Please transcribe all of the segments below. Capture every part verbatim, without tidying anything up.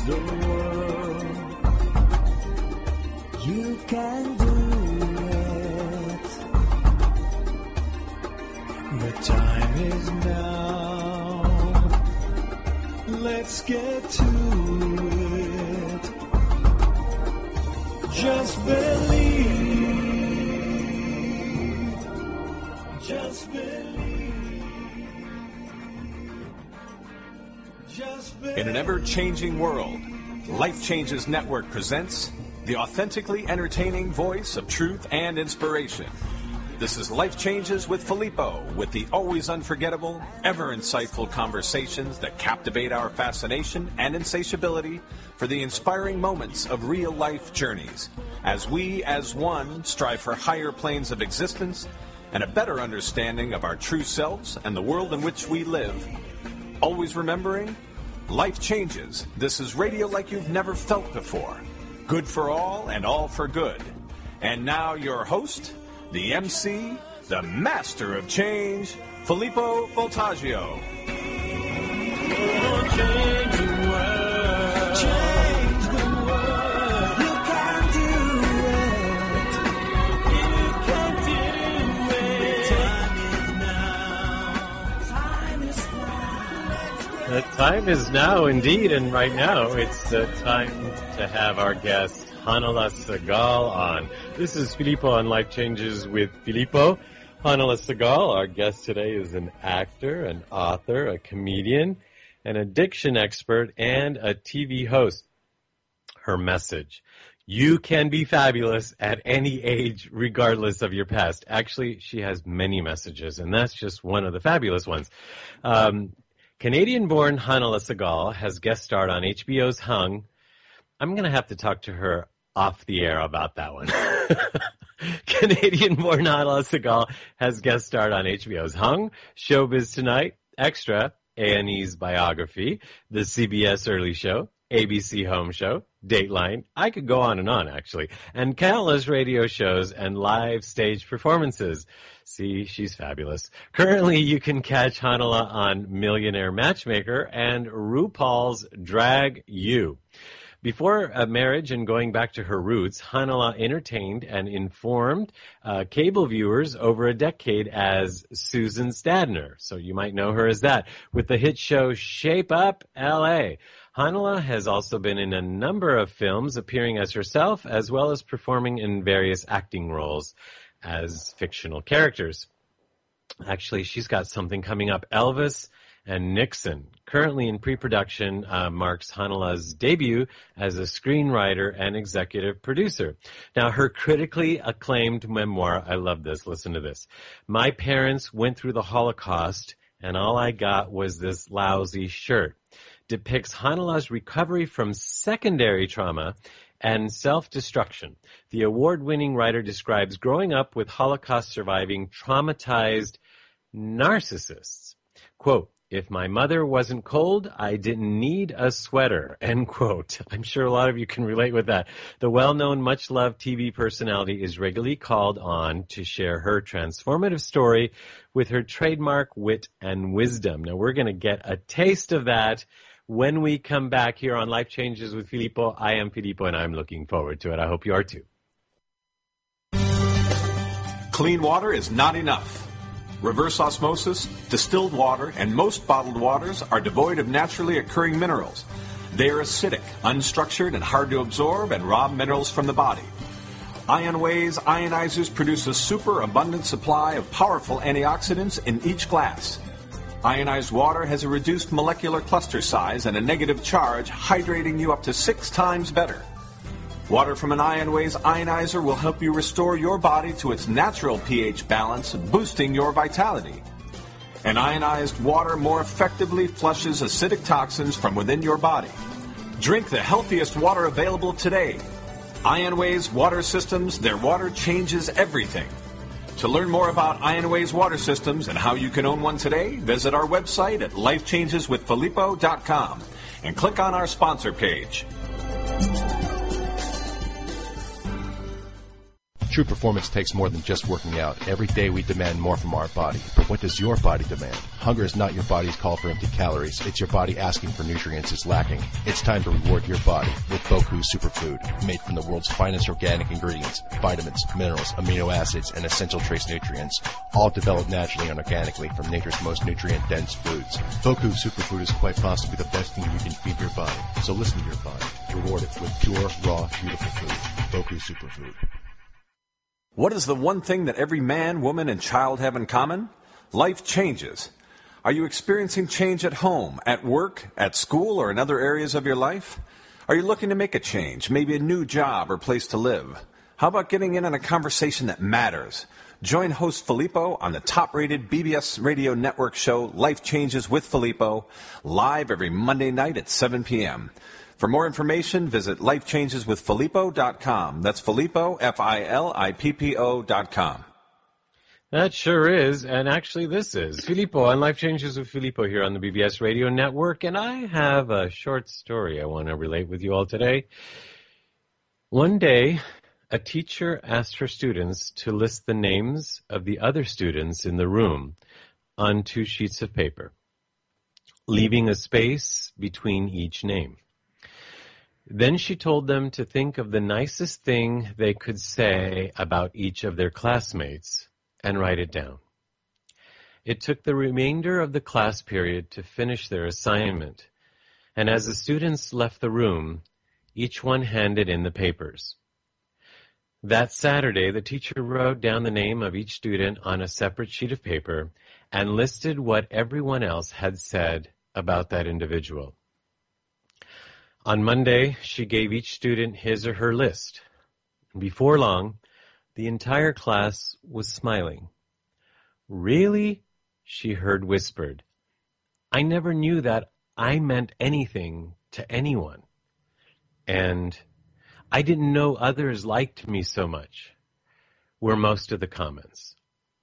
the world. You can do it. The time is now. Let's get to it. Just believe. Just believe. Just believe. In an ever-changing world, Life Changes Network presents the authentically entertaining voice of truth and inspiration. This is Life Changes with Filippo, with the always unforgettable, ever insightful conversations that captivate our fascination and insatiability for the inspiring moments of real-life journeys, as we, as one, strive for higher planes of existence and a better understanding of our true selves and the world in which we live. Always remembering, life changes. This is radio like you've never felt before. Good for all and all for good. And now your host, the M C, the master of change, Filippo Voltaggio. Change the world. Change the world. You can do it. You can do it. Time is now. Time is now. The time is now, indeed, and right now it's the time to have our guest, Hanala Segal, on. This is Filippo on Life Changes with Filippo. Hanala Segal, our guest today, is an actor, an author, a comedian, an addiction expert, and a T V host. Her message: you can be fabulous at any age, regardless of your past. Actually, she has many messages, and that's just one of the fabulous ones. Um, Canadian-born Hanala Segal has guest starred on H B O's Hung. I'm going to have to talk to her off the air about that one. Canadian-born Hanala Segal has guest starred on H B O's Hung, Showbiz Tonight, Extra, A and E's Biography, the C B S Early Show, A B C Home Show, Dateline. I could go on and on, actually. And countless radio shows and live stage performances. See, she's fabulous. Currently, you can catch Hanala on Millionaire Matchmaker and RuPaul's Drag You. Before a marriage and going back to her roots, Hanala entertained and informed uh, cable viewers over a decade as Susan Stadner. So you might know her as that, with the hit show Shape Up L A. Hanala has also been in a number of films, appearing as herself, as well as performing in various acting roles as fictional characters. Actually, she's got something coming up, Elvis and Nixon. Currently in pre-production, uh, marks Hanala's debut as a screenwriter and executive producer. Now, her critically acclaimed memoir, I love this, listen to this. My parents went through the Holocaust, and all I got was this lousy shirt. Depicts Hanala's recovery from secondary trauma and self-destruction. The award-winning writer describes growing up with Holocaust-surviving, traumatized narcissists. Quote, if my mother wasn't cold, I didn't need a sweater, end quote. I'm sure a lot of you can relate with that. The well-known, much-loved T V personality is regularly called on to share her transformative story with her trademark wit and wisdom. Now, we're going to get a taste of that when we come back here on Life Changes with Filippo. I am Filippo, and I'm looking forward to it. I hope you are too. Clean water is not enough. Reverse osmosis, distilled water, and most bottled waters are devoid of naturally occurring minerals. They are acidic, unstructured, and hard to absorb and rob minerals from the body. IonWay's ionizers produce a super abundant supply of powerful antioxidants in each glass. Ionized water has a reduced molecular cluster size and a negative charge, hydrating you up to six times better. Water from an IonWay's ionizer will help you restore your body to its natural pH balance, boosting your vitality. And ionized water more effectively flushes acidic toxins from within your body. Drink the healthiest water available today. IonWay's water systems, their water changes everything. To learn more about IonWay's water systems and how you can own one today, visit our website at life changes with filippo dot com and click on our sponsor page. True performance takes more than just working out. Every day we demand more from our body. But what does your body demand? Hunger is not your body's call for empty calories. It's your body asking for nutrients it's lacking. It's time to reward your body with Boku Superfood, made from the world's finest organic ingredients, vitamins, minerals, amino acids, and essential trace nutrients, all developed naturally and organically from nature's most nutrient-dense foods. Boku Superfood is quite possibly the best thing you can feed your body. So listen to your body. Reward it with pure, raw, beautiful food. Boku Superfood. What is the one thing that every man, woman, and child have in common? Life changes. Are you experiencing change at home, at work, at school, or in other areas of your life? Are you looking to make a change, maybe a new job or place to live? How about getting in on a conversation that matters? Join host Filippo on the top-rated B B S Radio Network show Life Changes with Filippo, live every Monday night at seven p.m. For more information, visit life changes with filippo dot com. That's Filippo, F I L I P P O dot com. That sure is, and actually this is Filippo on Life Changes with Filippo here on the B B S Radio Network, and I have a short story I want to relate with you all today. One day, a teacher asked her students to list the names of the other students in the room on two sheets of paper, leaving a space between each name. Then she told them to think of the nicest thing they could say about each of their classmates and write it down. It took the remainder of the class period to finish their assignment, and as the students left the room, each one handed in the papers. That Saturday, the teacher wrote down the name of each student on a separate sheet of paper and listed what everyone else had said about that individual. On Monday, she gave each student his or her list. Before long, the entire class was smiling. "Really?" she heard whispered. "I never knew that I meant anything to anyone. And I didn't know others liked me so much," were most of the comments.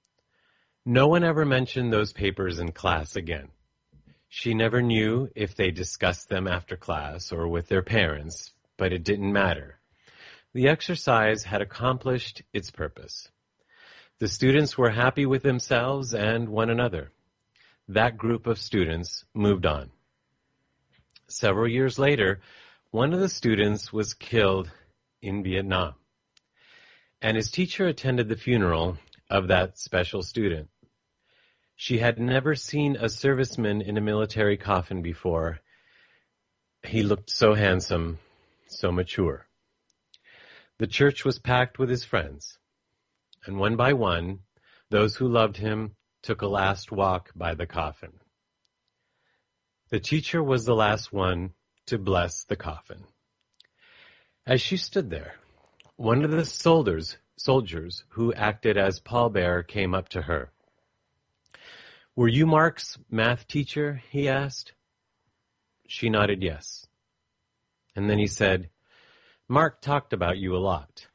No one ever mentioned those papers in class again. She never knew if they discussed them after class or with their parents, but it didn't matter. The exercise had accomplished its purpose. The students were happy with themselves and one another. That group of students moved on. Several years later, one of the students was killed in Vietnam, and his teacher attended the funeral of that special student. She had never seen a serviceman in a military coffin before. He looked so handsome, so mature. The church was packed with his friends, and one by one, those who loved him took a last walk by the coffin. The teacher was the last one to bless the coffin. As she stood there, one of the soldiers, soldiers who acted as pallbearer came up to her. "Were you Mark's math teacher?" he asked. She nodded yes. And then he said, "Mark talked about you a lot."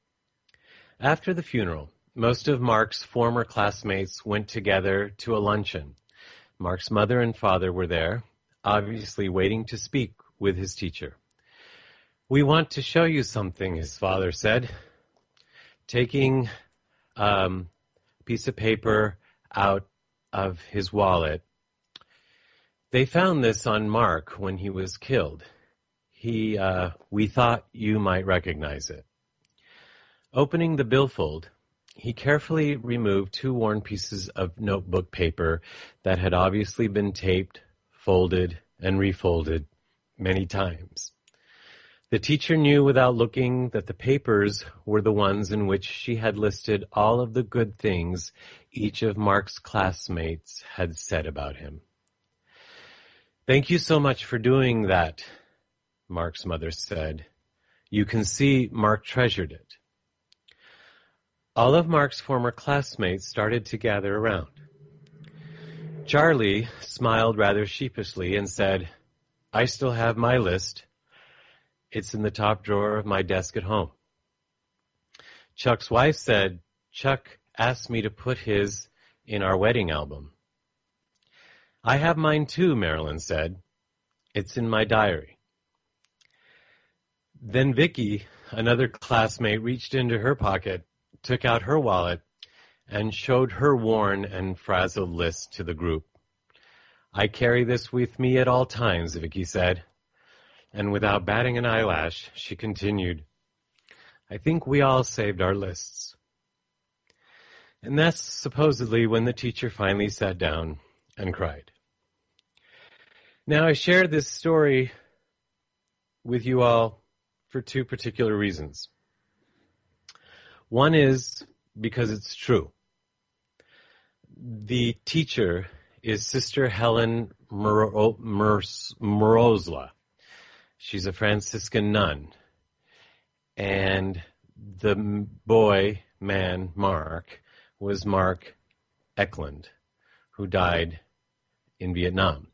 After the funeral, most of Mark's former classmates went together to a luncheon. Mark's mother and father were there, obviously waiting to speak with his teacher. "We want to show you something," his father said, taking um, a piece of paper out of his wallet. "They found this on Mark when he was killed. He, uh, we thought you might recognize it." Opening the billfold, he carefully removed two worn pieces of notebook paper that had obviously been taped, folded, and refolded many times. The teacher knew without looking that the papers were the ones in which she had listed all of the good things each of Mark's classmates had said about him. "Thank you so much for doing that," Mark's mother said. "You can see Mark treasured it." All of Mark's former classmates started to gather around. Charlie smiled rather sheepishly and said, "I still have my list. It's in the top drawer of my desk at home." Chuck's wife said, "Chuck asked me to put his in our wedding album." "I have mine too," Marilyn said. "It's in my diary." Then Vicky, another classmate, reached into her pocket, took out her wallet and showed her worn and frazzled list to the group. "I carry this with me at all times," Vicky said. And without batting an eyelash, she continued, "I think we all saved our lists." And that's supposedly when the teacher finally sat down and cried. Now, I shared this story with you all for two particular reasons. One is because it's true. The teacher is Sister Helen Moro- Mers- Morozla. She's a Franciscan nun. And the boy, man, Mark, was Mark Eklund, who died in Vietnam.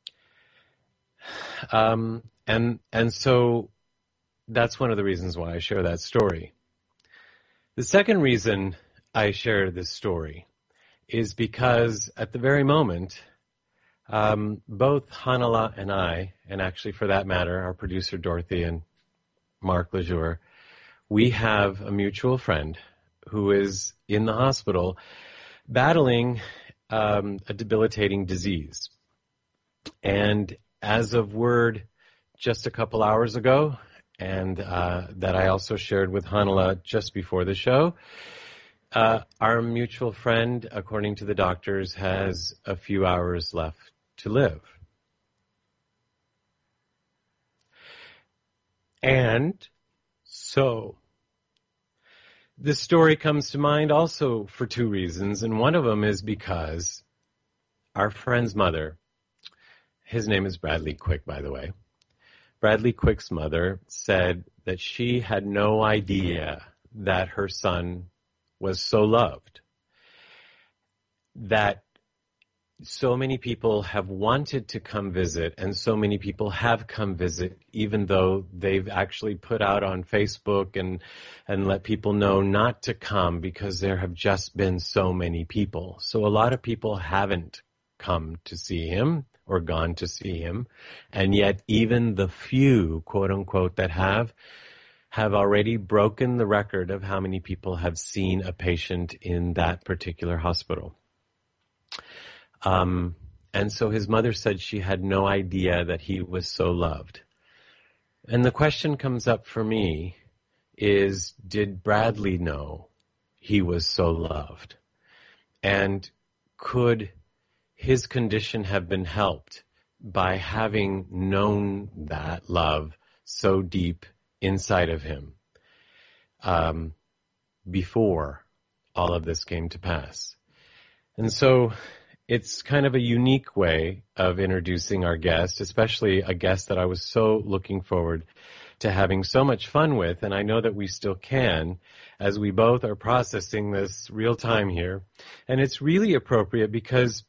Um, and and so that's one of the reasons why I share that story. The second reason I share this story is because at the very moment, um, both Hanala and I, and actually for that matter, our producer Dorothy and Mark Lejour, we have a mutual friend who is in the hospital battling um, a debilitating disease. And as of word just a couple hours ago, and uh, that I also shared with Hanala just before the show, uh, our mutual friend, according to the doctors, has a few hours left to live. And so this story comes to mind also for two reasons, and one of them is because our friend's mother, his name is Bradley Quick, by the way, Bradley Quick's mother said that she had no idea that her son was so loved, that so many people have wanted to come visit, and so many people have come visit, even though they've actually put out on Facebook and and let people know not to come because there have just been so many people. So a lot of people haven't come to see him or gone to see him, and yet even the few, quote unquote, that have, have already broken the record of how many people have seen a patient in that particular hospital. Um, and so his mother said she had no idea that he was so loved. And the question comes up for me is, did Bradley know he was so loved? And could his condition have been helped by having known that love so deep inside of him um, before all of this came to pass? And so it's kind of a unique way of introducing our guest, especially a guest that I was so looking forward to having so much fun with, and I know that we still can, as we both are processing this real time here. And it's really appropriate because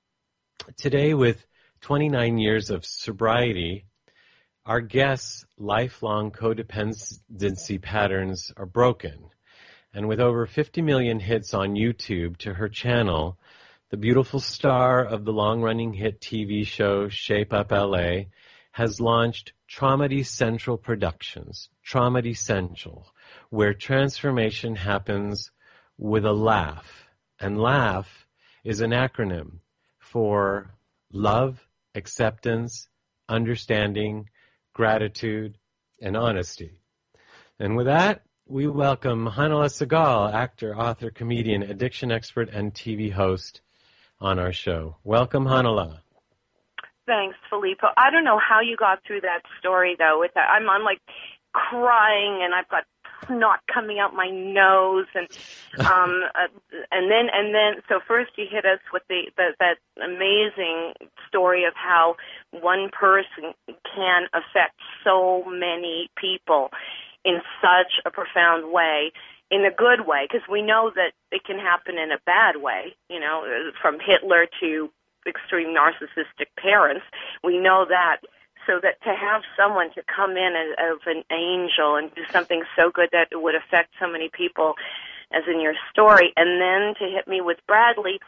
today, with twenty-nine years of sobriety, our guest's lifelong codependency patterns are broken. And with over fifty million hits on YouTube to her channel, the beautiful star of the long-running hit T V show Shape Up L A has launched Traumedy Central Productions, Traumedy Central, where transformation happens with a laugh. And laugh is an acronym for love, acceptance, understanding, gratitude, and honesty. And with that, we welcome Hanala Segal, actor, author, comedian, addiction expert, and T V host on our show. Welcome, Hanala. Thanks, Filippo. I don't know how you got through that story, though. With that, I'm, I'm like crying, and I've got snot coming out my nose, and um, uh, and then and then. So first, you hit us with the, the that amazing story of how one person can affect so many people in such a profound way, in a good way, because we know that it can happen in a bad way. You know, from Hitler to extreme narcissistic parents, we know that. So that to have someone to come in as, as an angel and do something so good that it would affect so many people, as in your story, and then to hit me with Bradley,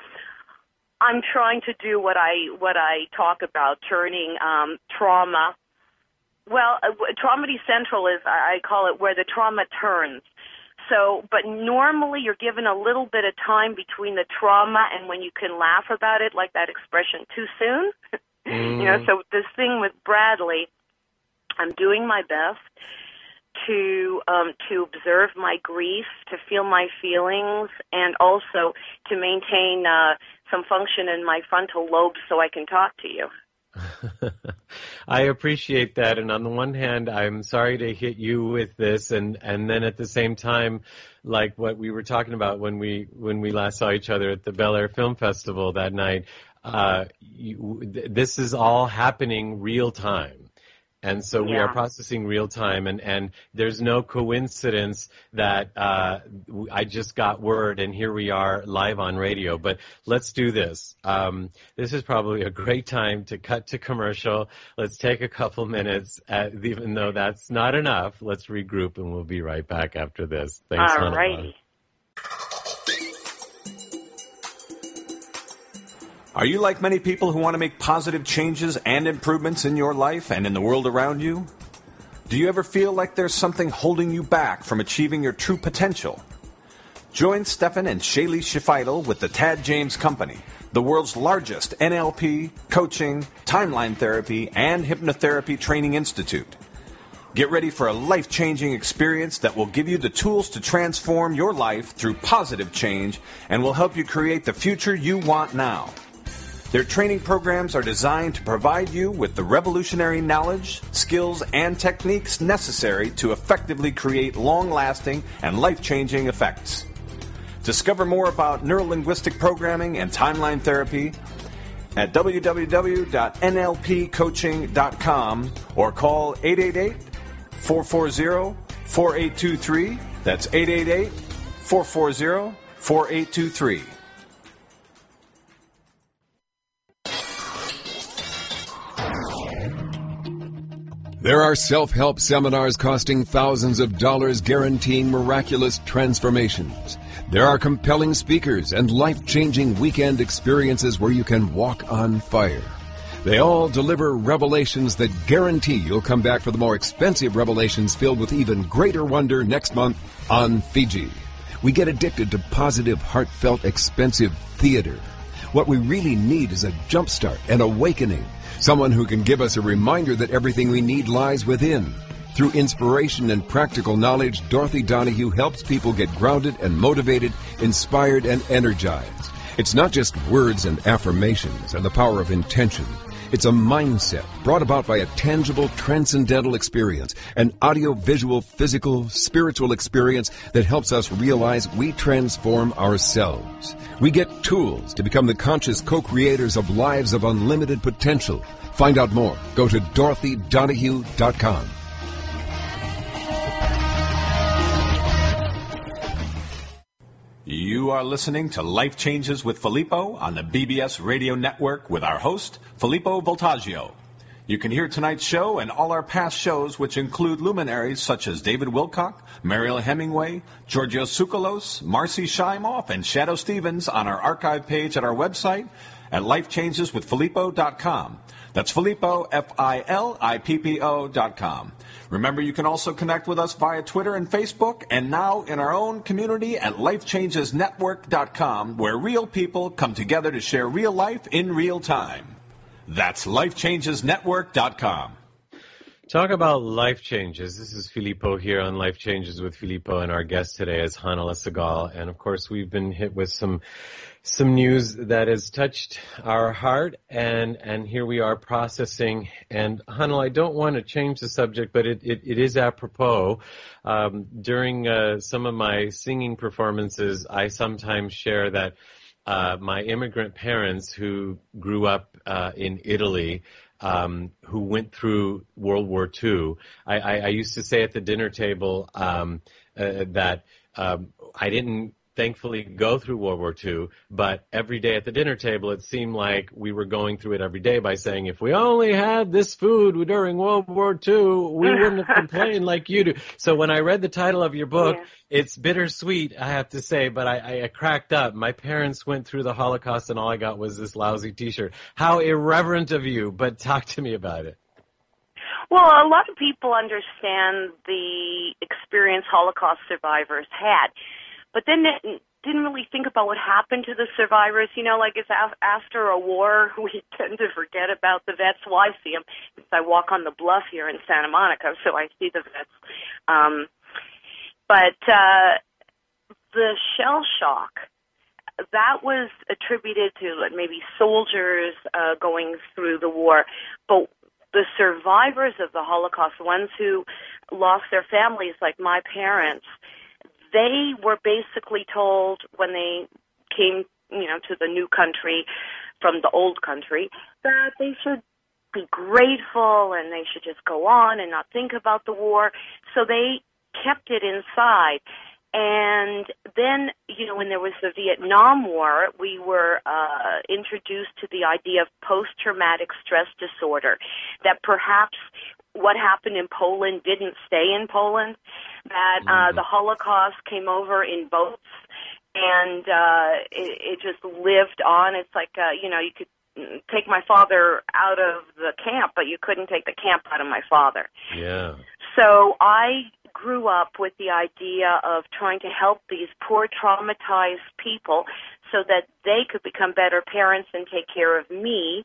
I'm trying to do what I what I talk about, turning um, trauma. Well, uh, Traumedy Central is, I call it, where the trauma turns. so, but normally you're given a little bit of time between the trauma and when you can laugh about it, like that expression, too soon. Mm. You know, so this thing with Bradley, I'm doing my best to um, to observe my grief, to feel my feelings, and also to maintain uh, some function in my frontal lobe so I can talk to you. I appreciate that, and on the one hand, I'm sorry to hit you with this, and, and then at the same time, like what we were talking about when we when we last saw each other at the Bel Air Film Festival that night, uh, you, th- this is all happening real time. And so we Yeah. are processing real time, and, and there's no coincidence that uh, I just got word, and here we are live on radio. But let's do this. Um, this is probably a great time to cut to commercial. Let's take a couple minutes, uh, even though that's not enough. Let's regroup, and we'll be right back after this. Thanks, All Hannah. righty. Are you like many people who want to make positive changes and improvements in your life and in the world around you? Do you ever feel like there's something holding you back from achieving your true potential? Join Stefan and Shaylee Shifidel with the Tad James Company, the world's largest N L P, coaching, timeline therapy, and hypnotherapy training institute. Get ready for a life-changing experience that will give you the tools to transform your life through positive change and will help you create the future you want now. Their training programs are designed to provide you with the revolutionary knowledge, skills, and techniques necessary to effectively create long-lasting and life-changing effects. Discover more about neurolinguistic programming and timeline therapy at w w w dot n l p coaching dot com or call eight eight eight, four four zero, four eight two three. That's eight eight eight, four four zero, four eight two three. There are self-help seminars costing thousands of dollars guaranteeing miraculous transformations. There are compelling speakers and life-changing weekend experiences where you can walk on fire. They all deliver revelations that guarantee you'll come back for the more expensive revelations filled with even greater wonder next month on Fiji. We get addicted to positive, heartfelt, expensive theater. What we really need is a jumpstart, an awakening. Someone who can give us a reminder that everything we need lies within. Through inspiration and practical knowledge, Dorothy Donahue helps people get grounded and motivated, inspired and energized. It's not just words and affirmations and the power of intention. It's a mindset brought about by a tangible, transcendental experience, an audio-visual, physical, spiritual experience that helps us realize we transform ourselves. We get tools to become the conscious co-creators of lives of unlimited potential. Find out more. Go to dorothy donahue dot com. You are listening to Life Changes with Filippo on the B B S Radio Network with our host, Filippo Voltaggio. You can hear tonight's show and all our past shows, which include luminaries such as David Wilcock, Mariel Hemingway, Giorgio Tsoukalos, Marcy Shimoff, and Shadow Stevens on our archive page at our website at life changes with filippo dot com. That's Filippo, F I L I P P O dot com. Remember, you can also connect with us via Twitter and Facebook, and now in our own community at life changes network dot com, where real people come together to share real life in real time. That's life changes network dot com. Talk about life changes. This is Filippo here on Life Changes with Filippo, and our guest today is Hanala Segal. And of course, we've been hit with some some news that has touched our heart, and and here we are processing. And Hanala, I don't want to change the subject, but it, it, it is apropos. Um, during uh, some of my singing performances, I sometimes share that uh, my immigrant parents who grew up uh, in Italy, Um, who went through World War Two. I, I, I used to say at the dinner table um, uh, that um, I didn't thankfully go through World War Two, but every day at the dinner table it seemed like we were going through it every day by saying, if we only had this food during World War Two, we wouldn't have complained like you do. So when I read the title of your book, yeah. It's bittersweet, I have to say, but I, I cracked up. My parents went through the Holocaust and all I got was this lousy T-shirt. How irreverent of you, but talk to me about it. Well, a lot of people understand the experience Holocaust survivors had, but then it didn't really think about what happened to the survivors. You know, like it's after a war, we tend to forget about the vets. Well, I see them because I walk on the bluff here in Santa Monica, so I see the vets. Um, but uh, the shell shock, that was attributed to maybe soldiers uh, going through the war, but the survivors of the Holocaust, the ones who lost their families, like my parents, they were basically told when they came, you know, to the new country from the old country that they should be grateful and they should just go on and not think about the war. So they kept it inside. And then, you know, when there was the Vietnam War, we were uh, introduced to the idea of post-traumatic stress disorder, that perhaps what happened in Poland didn't stay in Poland, that uh, the Holocaust came over in boats, and uh, it, it just lived on. It's like, uh, you know, you could take my father out of the camp, but you couldn't take the camp out of my father. Yeah. So I grew up with the idea of trying to help these poor traumatized people so that they could become better parents and take care of me,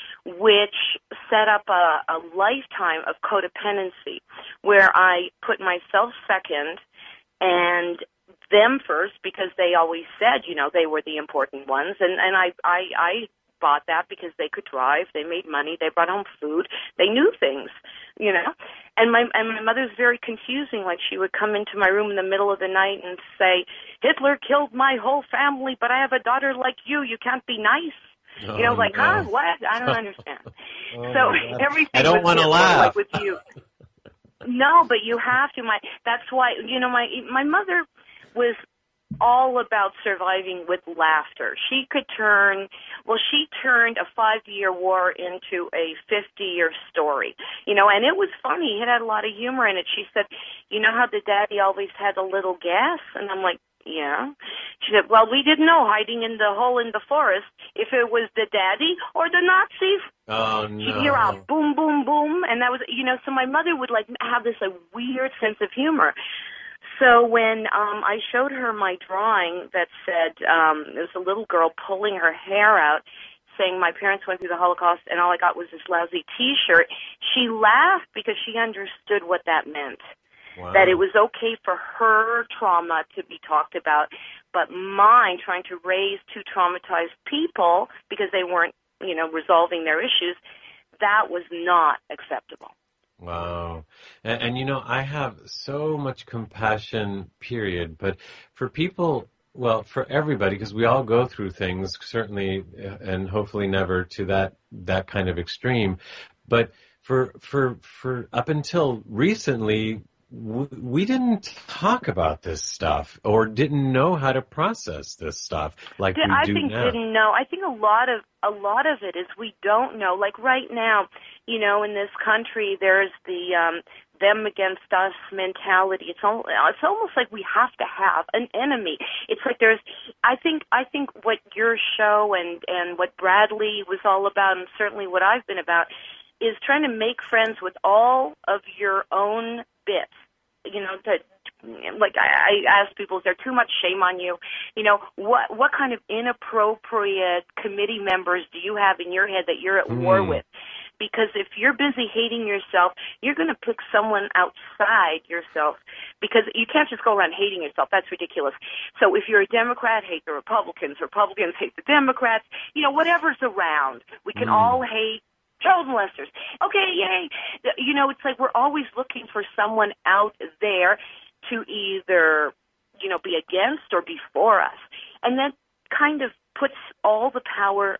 which set up a, a lifetime of codependency where I put myself second and them first because they always said, you know, they were the important ones. And, and I, I, I bought that because they could drive, they made money, they brought home food, they knew things, you know. And my and my mother's very confusing. Like, she would come into my room in the middle of the night and say, Hitler killed my whole family, but I have a daughter like you, you can't be nice. Oh, you know, like, no. huh, what? I don't understand. Oh, so God. everything I don't want to laugh. like with you. No, but you have to. My That's why, you know, my my mother was all about surviving with laughter. She could turn, well, she turned a five-year war into a fifty-year story, you know, and it was funny. It had a lot of humor in it. She said, you know how the daddy always had a little gas? And I'm like, yeah. She said, well, we didn't know hiding in the hole in the forest if it was the daddy or the Nazis. Oh, She'd no. hear a boom, boom, boom, and that was, you know, so my mother would, like, have this like, weird sense of humor. So when um, I showed her my drawing that said um, there was a little girl pulling her hair out, saying my parents went through the Holocaust and all I got was this lousy T-shirt, she laughed because she understood what that meant. Wow. That it was okay for her trauma to be talked about, but mine, trying to raise two traumatized people because they weren't, you know, resolving their issues, that was not acceptable. Wow. And, and, you know, I have so much compassion, period. But for people, well, for everybody, because we all go through things, certainly, and hopefully never to that, that kind of extreme. But for, for, for up until recently, w- we didn't talk about this stuff or didn't know how to process this stuff like we I do think now. didn't know. I think a lot of a lot of it is we don't know. Like right now, you know, in this country, there's the um, them against us mentality. It's almost, it's almost like we have to have an enemy. It's like there's. I think I think what your show and and what Bradley was all about, and certainly what I've been about, is trying to make friends with all of your own bits. You know, that. Like I, I ask people, is there too much shame on you? You know, what what kind of inappropriate committee members do you have in your head that you're at mm. war with? Because if you're busy hating yourself, you're going to pick someone outside yourself because you can't just go around hating yourself. That's ridiculous. So if you're a Democrat, hate the Republicans. Republicans hate the Democrats. You know, whatever's around. We can mm. all hate child molesters. Okay, yay. You know, it's like we're always looking for someone out there to either, you know, be against or be for us. And that kind of puts all the power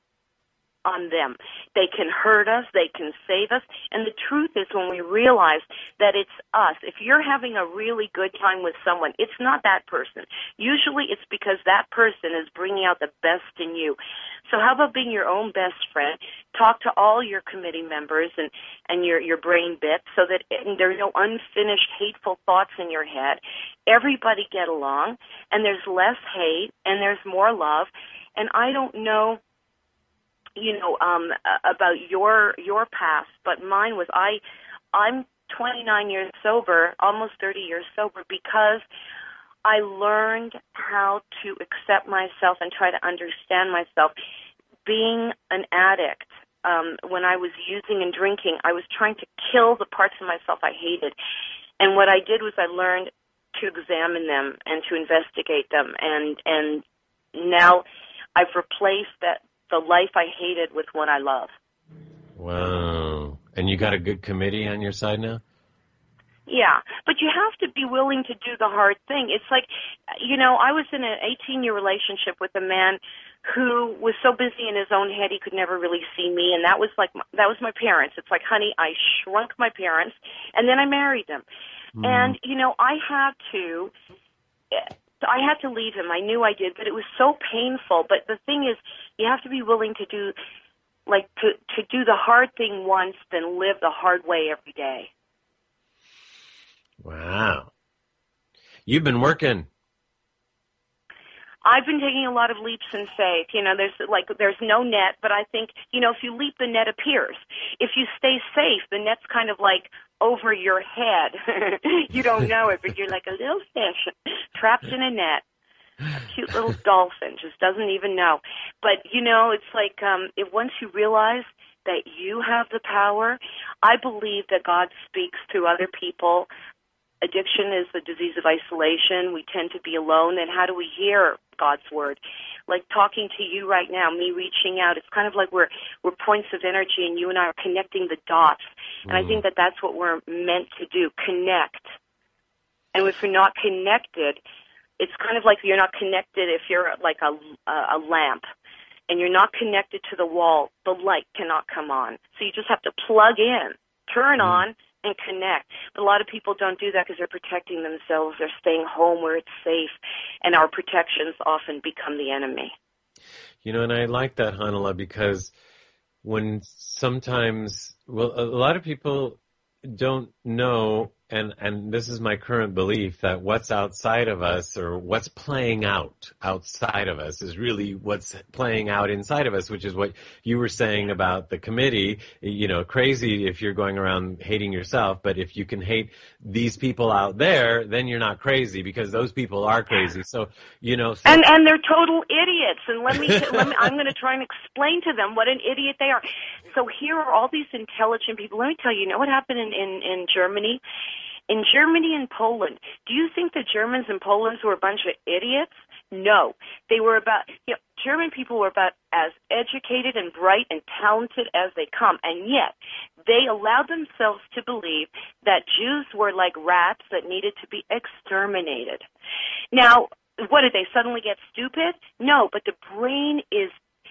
on them. They can hurt us, they can save us, and the truth is when we realize that it's us, if you're having a really good time with someone, it's not that person. Usually it's because that person is bringing out the best in you. So how about being your own best friend? Talk to all your committee members and, and your, your brain bits so that it, there are no unfinished hateful thoughts in your head. Everybody get along, and there's less hate, and there's more love. And I don't know, you know, um, about your your past, but mine was I I'm twenty-nine years sober, almost thirty years sober, because I learned how to accept myself and try to understand myself. Being an addict, um, when I was using and drinking, I was trying to kill the parts of myself I hated. And what I did was I learned to examine them and to investigate them. And, and now I've replaced that the life I hated with one I love. Wow. And you got a good committee on your side now? Yeah, but you have to be willing to do the hard thing. It's like, you know, I was in an eighteen-year relationship with a man who was so busy in his own head he could never really see me, and that was like that was my parents. It's like, honey, I shrunk my parents, and then I married them. Mm. And, you know, I had to... I had to leave him. I knew I did, but it was so painful. But the thing is, you have to be willing to do, like, to, to do the hard thing once, then live the hard way every day. Wow. You've been working. I've been taking a lot of leaps in faith. You know, there's like there's no net, but I think, you know, if you leap, the net appears. If you stay safe, the net's kind of like over your head. You don't know it, but you're like a little fish trapped in a net. A cute little dolphin just doesn't even know. But, you know, it's like um, if once you realize that you have the power, I believe that God speaks through other people. Addiction is the disease of isolation. We tend to be alone. And how do we hear God's word? Like talking to you right now, me reaching out. It's kind of like we're we're points of energy, and you and I are connecting the dots. And mm. I think that that's what we're meant to do, connect. And if you're not connected, it's kind of like you're not connected if you're like a, a, a lamp. And you're not connected to the wall, the light cannot come on. So you just have to plug in, turn mm. on, and connect. But a lot of people don't do that because they're protecting themselves. They're staying home where it's safe, and our protections often become the enemy. You know, and I like that, Hanala, because when sometimes, well, a lot of people don't know, and, and this is my current belief, that what's outside of us or what's playing out outside of us is really what's playing out inside of us, which is what you were saying about the committee. You know, crazy if you're going around hating yourself, but if you can hate these people out there, then you're not crazy, because those people are crazy. So, you know. So and and they're total idiots. And let me, let me I'm going to try and explain to them what an idiot they are. So here are all these intelligent people. Let me tell you, you know what happened in, in, in Germany? In Germany and Poland, do you think the Germans and Poland's were a bunch of idiots? No. They were about, you know, German people were about as educated and bright and talented as they come, and yet they allowed themselves to believe that Jews were like rats that needed to be exterminated. Now, what, did they suddenly get stupid? No, but the brain is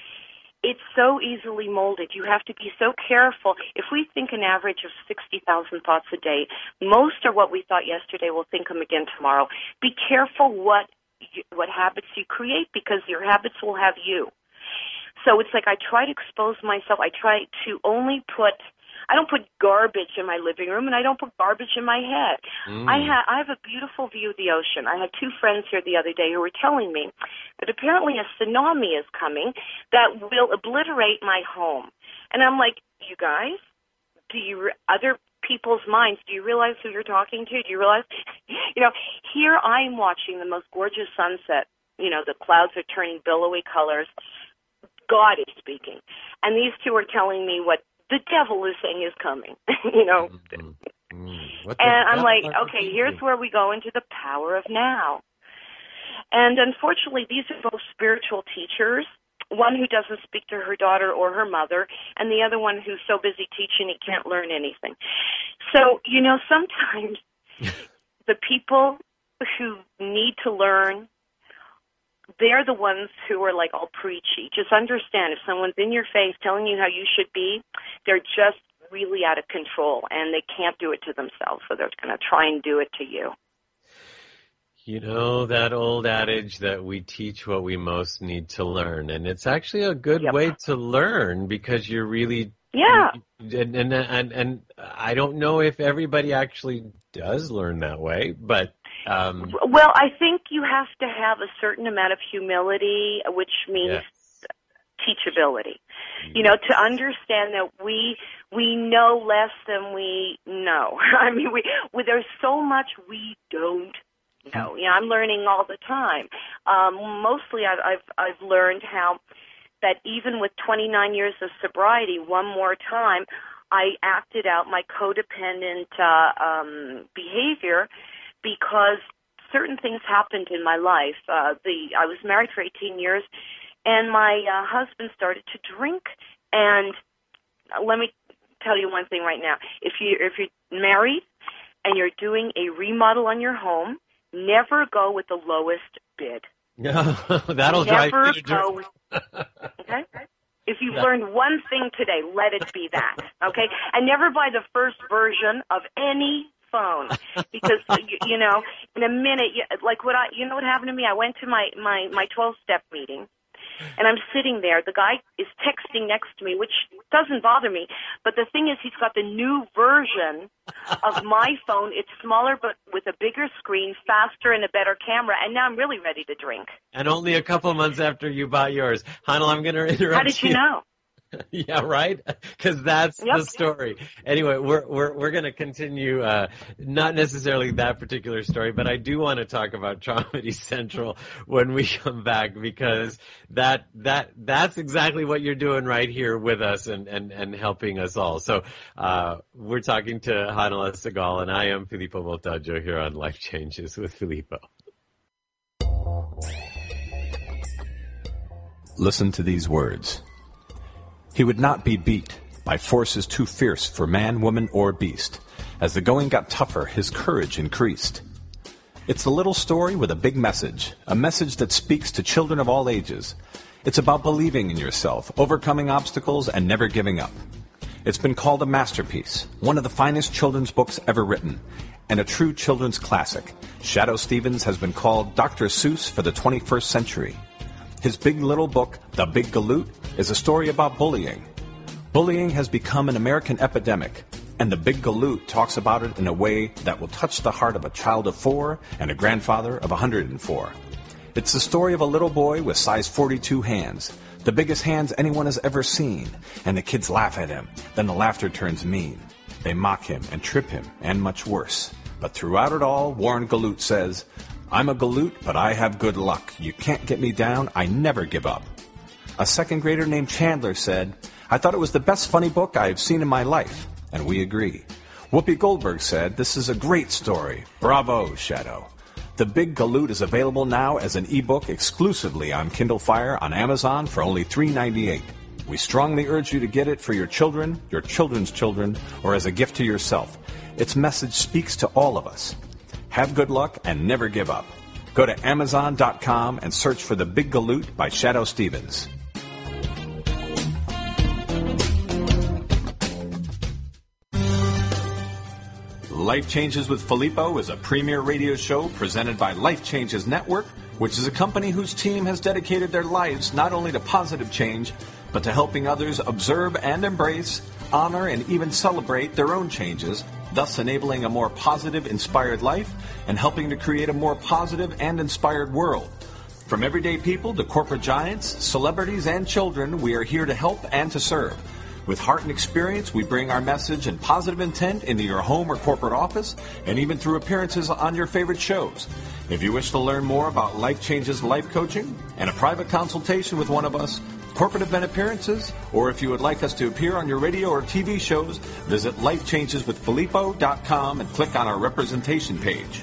It's so easily molded. You have to be so careful. If we think an average of sixty thousand thoughts a day, most are what we thought yesterday. We'll think them again tomorrow. Be careful what you, what habits you create, because your habits will have you. So it's like I try to expose myself. I try to only put, I don't put garbage in my living room, and I don't put garbage in my head. Mm. I, ha- I have a beautiful view of the ocean. I had two friends here the other day who were telling me that apparently a tsunami is coming that will obliterate my home. And I'm like, you guys, do you, re- other people's minds, do you realize who you're talking to? Do you realize, you know, here I'm watching the most gorgeous sunset. You know, the clouds are turning billowy colors. God is speaking. And these two are telling me what the devil is saying is coming, you know. Mm-hmm. Mm-hmm. And I'm like, okay, here's where we go into the power of now. And unfortunately, these are both spiritual teachers, one who doesn't speak to her daughter or her mother, and the other one who's so busy teaching he can't learn anything. So, you know, sometimes the people who need to learn, they're the ones who are like all preachy. Just understand, if someone's in your face telling you how you should be, they're just really out of control, and they can't do it to themselves, so they're going to try and do it to you. You know, that old adage that we teach what we most need to learn, and it's actually a good yep. way to learn, because you're really... Yeah. And, and, and, and I don't know if everybody actually does learn that way, but... Um, well, I think you have to have a certain amount of humility, which means yes. teachability. You know, to understand that we we know less than we know. I mean, we, we there's so much we don't know. Yeah, I'm learning all the time. Um, mostly, I've, I've I've learned how that even with twenty-nine years of sobriety, one more time, I acted out my codependent uh, um, behavior because certain things happened in my life. Uh, the I was married for eighteen years, and my uh, husband started to drink. And let me tell you one thing right now: if you if you're married and you're doing a remodel on your home, never go with the lowest bid. That'll drive never you to go. drink. Okay. If you've learned one thing today, let it be that, okay? And never buy the first version of any phone because, you, you know, in a minute, you, like what I, you know what happened to me? I went to my, my, my twelve-step meeting, and I'm sitting there. The guy is texting next to me, which doesn't bother me, but the thing is he's got the new version of my phone. It's smaller but with a bigger screen, faster, and a better camera, and now I'm really ready to drink. And only a couple months after you bought yours. Hanel, I'm going to interrupt How did you know? Yeah, right? Because that's Yep. the story. Anyway, we're we're we're going to continue, uh, not necessarily that particular story, but I do want to talk about Traumedy Central when we come back, because that that that's exactly what you're doing right here with us and, and, and helping us all. So uh, we're talking to Hanel Segal, and I am Filippo Voltaggio here on Life Changes with Filippo. Listen to these words. He would not be beat by forces too fierce for man, woman, or beast. As the going got tougher, his courage increased. It's a little story with a big message, a message that speaks to children of all ages. It's about believing in yourself, overcoming obstacles, and never giving up. It's been called a masterpiece, one of the finest children's books ever written, and a true children's classic. Shadoe Stevens has been called Doctor Seuss for the twenty-first century. His big little book, The Big Galoot, is a story about bullying. Bullying has become an American epidemic, and The Big Galoot talks about it in a way that will touch the heart of a child of four and a grandfather of one hundred four. It's the story of a little boy with size forty-two hands, the biggest hands anyone has ever seen, and the kids laugh at him. Then the laughter turns mean. They mock him and trip him, and much worse. But throughout it all, Warren Galoot says, "I'm a galoot, but I have good luck. You can't get me down. I never give up." A second grader named Chandler said, "I thought it was the best funny book I have seen in my life." And we agree. Whoopi Goldberg said, "This is a great story. Bravo, Shadoe." The Big Galoot is available now as an ebook exclusively on Kindle Fire on Amazon for only three dollars and ninety-eight cents. We strongly urge you to get it for your children, your children's children, or as a gift to yourself. Its message speaks to all of us. Have good luck and never give up. Go to Amazon dot com and search for The Big Galoot by Shadoe Stevens. Life Changes with Filippo is a premier radio show presented by Life Changes Network, which is a company whose team has dedicated their lives not only to positive change, but to helping others observe and embrace, honor, and even celebrate their own changes, thus enabling a more positive, inspired life and helping to create a more positive and inspired world. From everyday people to corporate giants, celebrities, and children, we are here to help and to serve. With heart and experience, we bring our message and positive intent into your home or corporate office, and even through appearances on your favorite shows. If you wish to learn more about Life Changes life coaching and a private consultation with one of us, corporate event appearances, or if you would like us to appear on your radio or T V shows, visit life changes with filippo dot com and click on our representation page.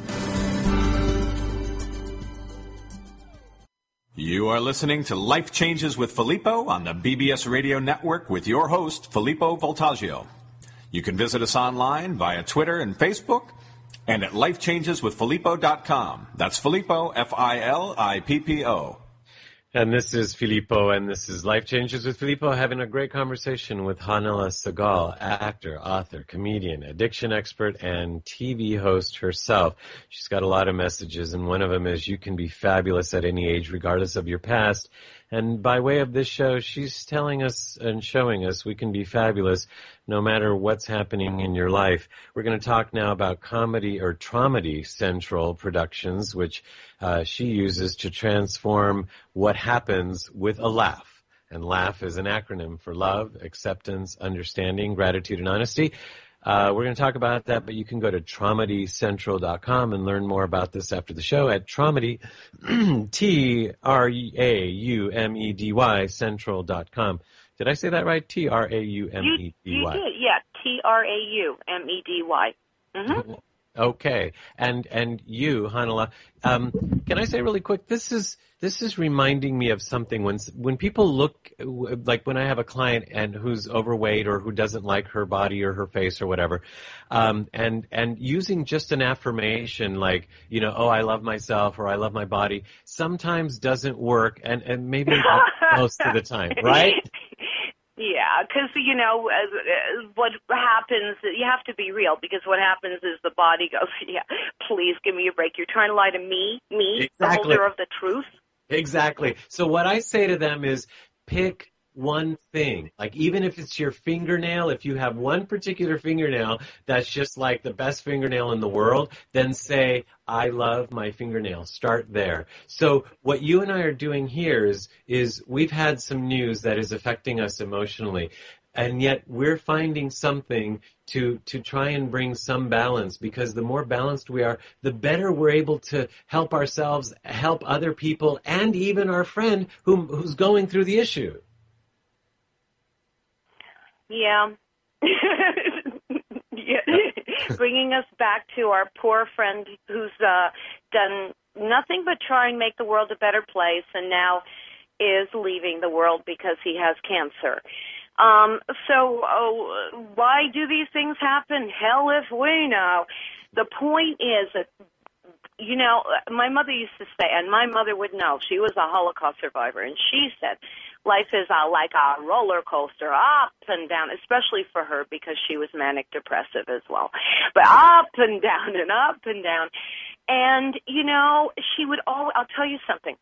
You are listening to Life Changes with Filippo on the B B S Radio Network with your host, Filippo Voltaggio. You can visit us online via Twitter and Facebook and at life changes with filippo dot com. That's Filippo, F I L I P P O. And this is Filippo, and this is Life Changes with Filippo, having a great conversation with Hanel Segal, actor, author, comedian, addiction expert, and T V host herself. She's got a lot of messages, and one of them is you can be fabulous at any age, regardless of your past. And by way of this show, she's telling us and showing us we can be fabulous no matter what's happening in your life. We're going to talk now about comedy or Traumedy Central Productions, which uh, she uses to transform what happens with a laugh. And LAUGH is an acronym for love, acceptance, understanding, gratitude, and honesty. Uh, we're going to talk about that, but you can go to traumedy central dot com and learn more about this after the show at traumedy, T R A U M E D Y, central dot com. Did I say that right? T R A U M E D Y. You, you did, yeah. T R A U M E D Y. Mm-hmm. Okay, and and you, Hanala, um, can I say really quick? This is this is reminding me of something. When when people look, like when I have a client and who's overweight or who doesn't like her body or her face or whatever, um, and and using just an affirmation like, you know, oh, I love myself or I love my body, sometimes doesn't work, and and maybe most of the time, right? Yeah, because, you know, uh, what happens, you have to be real, because what happens is the body goes, yeah, please give me a break. You're trying to lie to me, me, Exactly. the holder of the truth. Exactly. So what I say to them is pick one thing. Like even if it's your fingernail, if you have one particular fingernail that's just like the best fingernail in the world, then say, I love my fingernail. Start there. So what you and I are doing here is, is we've had some news that is affecting us emotionally. And yet we're finding something to to try and bring some balance, because the more balanced we are, the better we're able to help ourselves, help other people, and even our friend who, who's going through the issue. Yeah. Yeah. Bringing us back to our poor friend who's uh, done nothing but try and make the world a better place, and now is leaving the world because he has cancer. Um, so oh, why do these things happen? Hell if we know. The point is that, you know, my mother used to say, and my mother would know, she was a Holocaust survivor, and she said, life is uh, like a roller coaster, up and down, especially for her because she was manic depressive as well. But up and down and up and down. And, you know, she would always, I'll tell you something.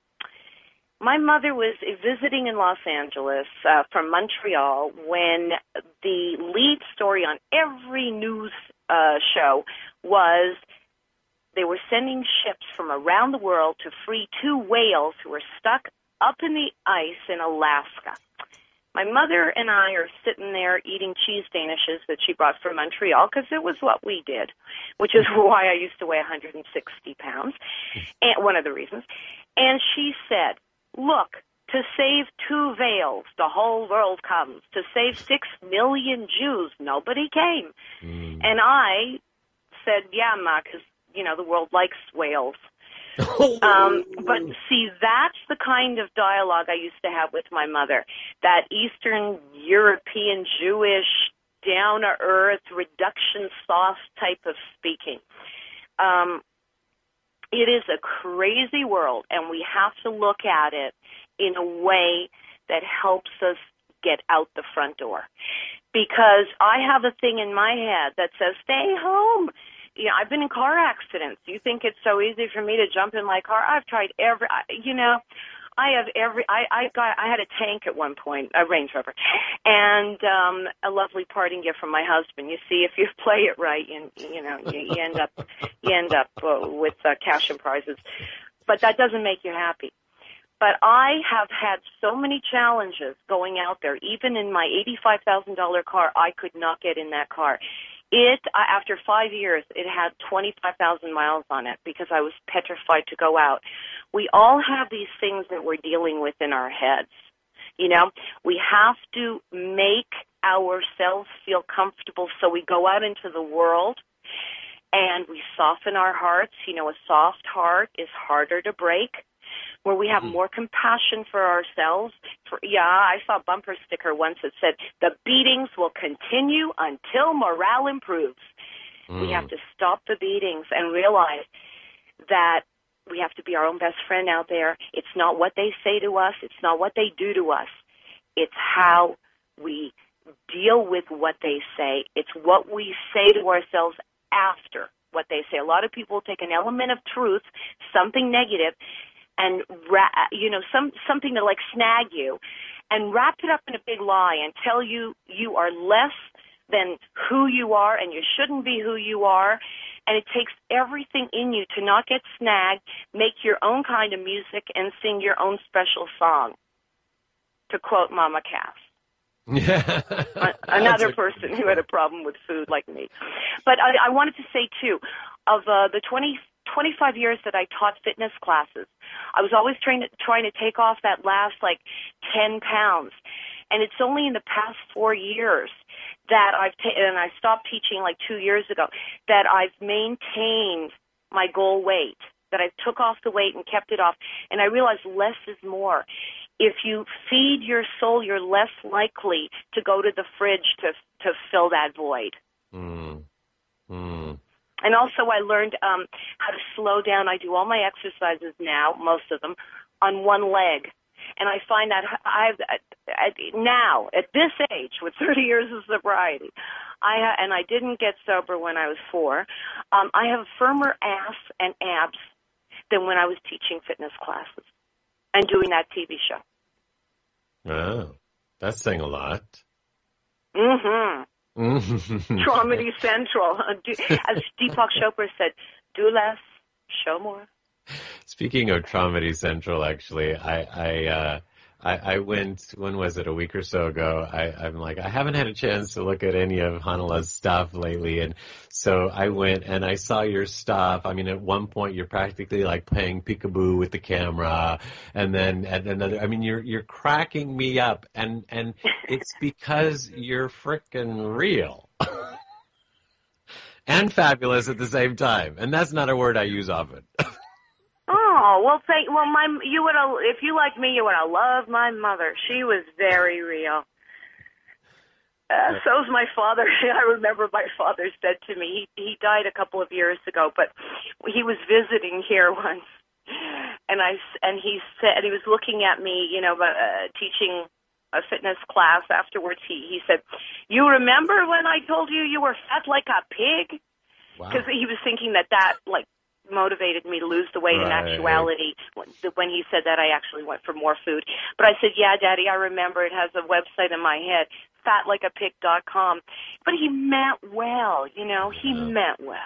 My mother was visiting in Los Angeles uh, from Montreal when the lead story on every news uh, show was they were sending ships from around the world to free two whales who were stuck up in the ice in Alaska. My mother and I are sitting there eating cheese danishes that she brought from Montreal because it was what we did, which is why I used to weigh one hundred sixty pounds, and one of the reasons. And she said, look, to save two whales, the whole world comes. To save six million Jews, nobody came. Mm. And I said, yeah, Ma, because, you know, the world likes whales. um, but see, that's the kind of dialogue I used to have with my mother, that Eastern European Jewish, down-to-earth, reduction sauce type of speaking. Um, it is a crazy world, and we have to look at it in a way that helps us get out the front door. Because I have a thing in my head that says, stay home. You know, I've been in car accidents. You think it's so easy for me to jump in my car? I've tried every, you know, I have every, I, I got, I had a tank at one point, a Range Rover, and um, a lovely parting gift from my husband. You see, if you play it right, you, you know, you, you end up, you end up uh, with uh, cash and prizes. But that doesn't make you happy. But I have had so many challenges going out there. Even in my eighty-five thousand dollars car, I could not get in that car. It, after five years, it had twenty-five thousand miles on it because I was petrified to go out. We all have these things that we're dealing with in our heads. You know, we have to make ourselves feel comfortable so we go out into the world and we soften our hearts. You know, a soft heart is harder to break, where we have more compassion for ourselves. For, yeah, I saw a bumper sticker once that said, the beatings will continue until morale improves. Mm. We have to stop the beatings and realize that we have to be our own best friend out there. It's not what they say to us. It's not what they do to us. It's how we deal with what they say. It's what we say to ourselves after what they say. A lot of people take an element of truth, something negative, and, you know, some something to, like, snag you, and wrap it up in a big lie and tell you you are less than who you are and you shouldn't be who you are. And it takes everything in you to not get snagged, make your own kind of music, and sing your own special song. to quote Mama Cass. Yeah. Another That's a- person who had a problem with food like me. But I, I wanted to say, too, of uh, the twenty, twenty-five years that I taught fitness classes, I was always trying to, trying to take off that last, like, ten pounds. And it's only in the past four years that I've taken, and I stopped teaching like two years ago, that I've maintained my goal weight, that I took off the weight and kept it off. And I realized less is more. If you feed your soul, you're less likely to go to the fridge to to fill that void. Mm. Mm. And also I learned um, how to slow down. I do all my exercises now, most of them, on one leg. And I find that I've now, at this age, with thirty years of sobriety, I ha- and I didn't get sober when I was four, um, I have firmer ass and abs than when I was teaching fitness classes and doing that T V show. Oh, that's saying a lot. Mm-hmm. Mm-hmm. Traumedy Central. As Deepak Chopra said, do less, show more. Speaking of Traumedy Central, actually, I I, uh, I I went, when was it, a week or so ago, I, I'm like, I haven't had a chance to look at any of Hanala's stuff lately, and so I went and I saw your stuff. I mean, at one point you're practically like playing peekaboo with the camera, and then at another, I mean, you're you're cracking me up, and, and it's because you're frickin' real. And fabulous at the same time, and that's not a word I use often. Oh, well, thank, well, my, you would have, if you like me, you would have loved my mother. She was very real. Uh, so's my father. I remember my father said to me, he, he died a couple of years ago, but he was visiting here once. And I, and he said, he was looking at me, you know, uh, teaching a fitness class afterwards. He, he said, you remember when I told you you were fat like a pig? Because wow. He was thinking that that, like, motivated me to lose the weight. Right. In actuality, when he said that, I actually went for more food. But I said, yeah, Daddy, I remember. It has a website in my head, fat like a pig dot com. But he meant well, you know, he yeah. meant well.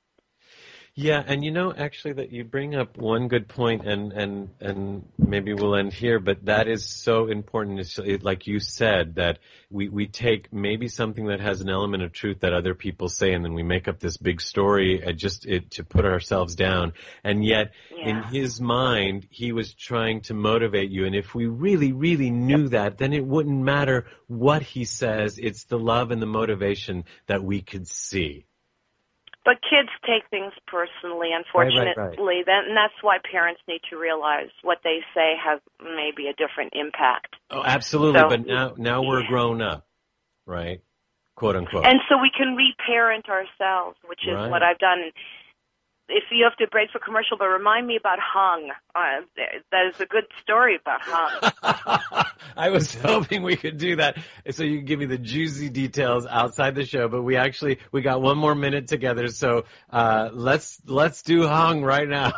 Yeah, and you know, actually, that you bring up one good point, and, and, and maybe we'll end here, but that is so important. It's, it, like you said, that we, we take maybe something that has an element of truth that other people say, and then we make up this big story uh, just it, to put ourselves down. And yet, yeah. in his mind, he was trying to motivate you. And if we really, really knew that, then it wouldn't matter what he says. It's the love and the motivation that we could see. But kids take things personally, unfortunately, right, right, right. That, and that's why parents need to realize what they say has maybe a different impact. Oh, absolutely, so, but now now we're yeah. grown up, right? Quote, unquote. And so we can reparent ourselves, which is right. what I've done. If you have to break for commercial, but remind me about Hung. Uh, that is a good story about Hung. I was hoping we could do that so you can give me the juicy details outside the show, but we actually, we got one more minute together, so uh, let's let's do Hung right now.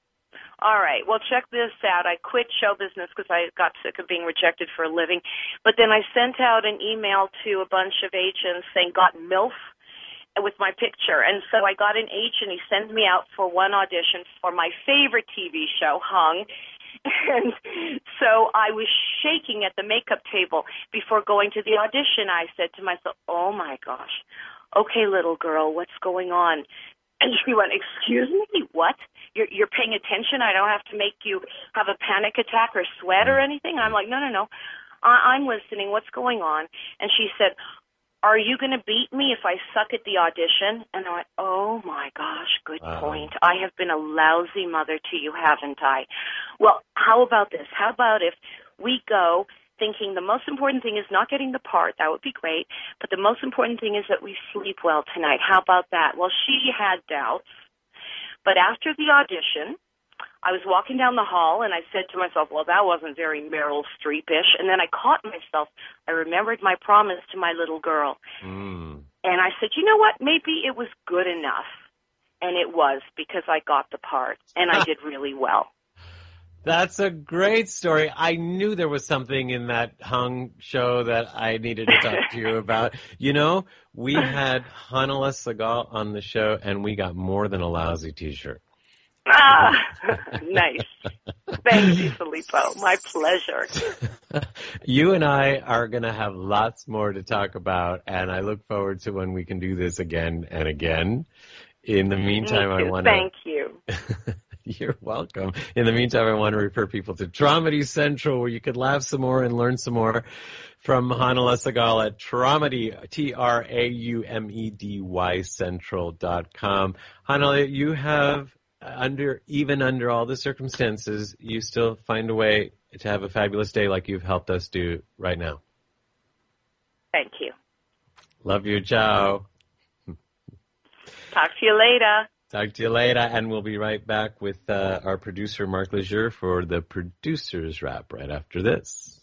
All right. Well, check this out. I quit show business because I got sick of being rejected for a living, but then I sent out an email to a bunch of agents saying, got MILF with my picture. And so I got an agent. He sent me out for one audition for my favorite T V show, Hung. And so I was shaking at the makeup table before going to the audition. I said to myself, oh, my gosh. Okay, little girl, what's going on? And she went, excuse me, what? You're, you're paying attention? I don't have to make you have a panic attack or sweat or anything? And I'm like, no, no, no. I, I'm listening. What's going on? And she said, are you going to beat me if I suck at the audition? And I went, oh, my gosh, good wow. point. I have been a lousy mother to you, haven't I? Well, how about this? How about if we go thinking the most important thing is not getting the part? That would be great. But the most important thing is that we sleep well tonight. How about that? Well, she had doubts. But after the audition, I was walking down the hall, and I said to myself, well, that wasn't very Meryl Streep-ish. And then I caught myself. I remembered my promise to my little girl. Mm. And I said, you know what? Maybe it was good enough. And it was, because I got the part, and I did really well. That's a great story. I knew there was something in that Hung show that I needed to talk to you about. You know, we had Hanala Segal on the show, and we got more than a lousy T-shirt. Ah, nice. Thank you, Filippo. My pleasure. You and I are going to have lots more to talk about, and I look forward to when we can do this again and again. In the meantime, I want to... Thank you. You're welcome. In the meantime, I want to refer people to Traumedy Central, where you could laugh some more and learn some more from Hanala Segal at Traumedy, T R A U M E D Y Central dot com. Hanala, you have, under even under all the circumstances, you still find a way to have a fabulous day like you've helped us do right now. Thank you. Love you. Ciao. Talk to you later. Talk to you later, and we'll be right back with uh, our producer, Mark Lejeune, for the Producer's Wrap right after this.